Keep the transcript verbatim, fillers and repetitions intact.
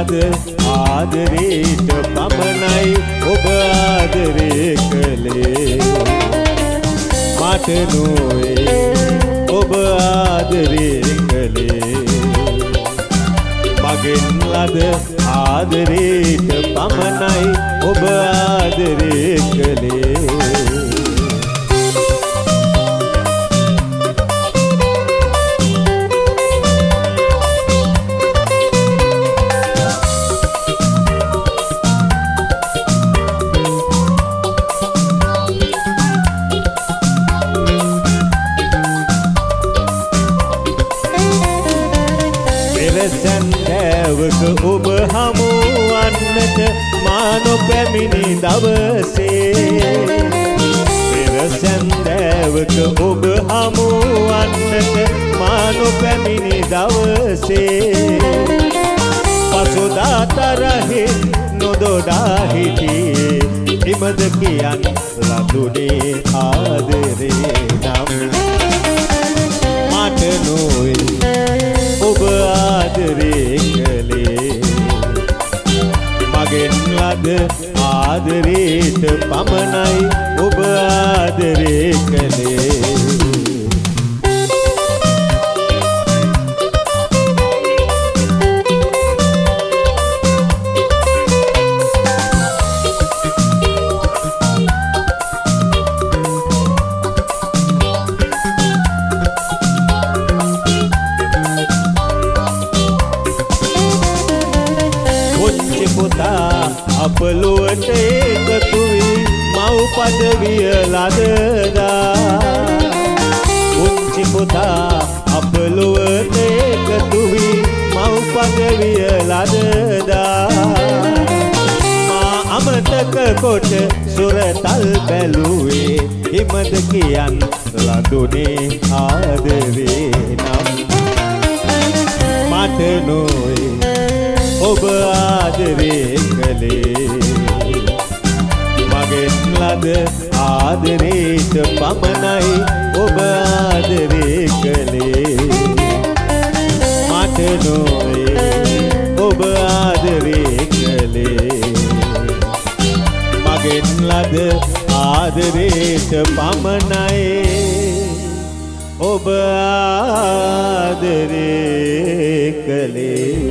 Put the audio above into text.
ලද ආදරේට පමණයි ඔබ ආදරේ කළේ මට නොවේ ඔබ ආදරේ කළේ මගෙන් ලද ආදරේට පමණයි ඔබ ආදරේ කළේ සැන්දෑවක ඔබ හමුවන්නට මා නොපැමිණි දවසේ පෙර සැන්දෑවක ඔබ හමුවන්නට මා නොපැමිණි දවසේ පසුදා තරහින් නොදොඩා හිටියේ ඉමද කියන් ලඳුනේ ආදරේ නම් මට නොවේ ඔබ ආදරේ කළේ මගෙන් ලද ආදරේට පමණයි ඔබ ආදරේ කළේ අප ලොවට එකතු වී මව් පදවිය ලදදා පුංචි පුතා අප ලොවට එකතු වී මව් පදවිය ලදදා මා අමතක කොට සුරතල් බැලුවේ හිමද කියන් ලඳුනේ ආදරේ නම් මට නොවේ ඔබ ආදරේ කළේ මගෙන් ලද ආදරේට පමණයි ඔබ ආදරේ කළේ මට නොවේ ඔබ ආදරේ කළේ මගෙන් ලද ආදරේට පමණයි ඔබ ආදරේ කළේ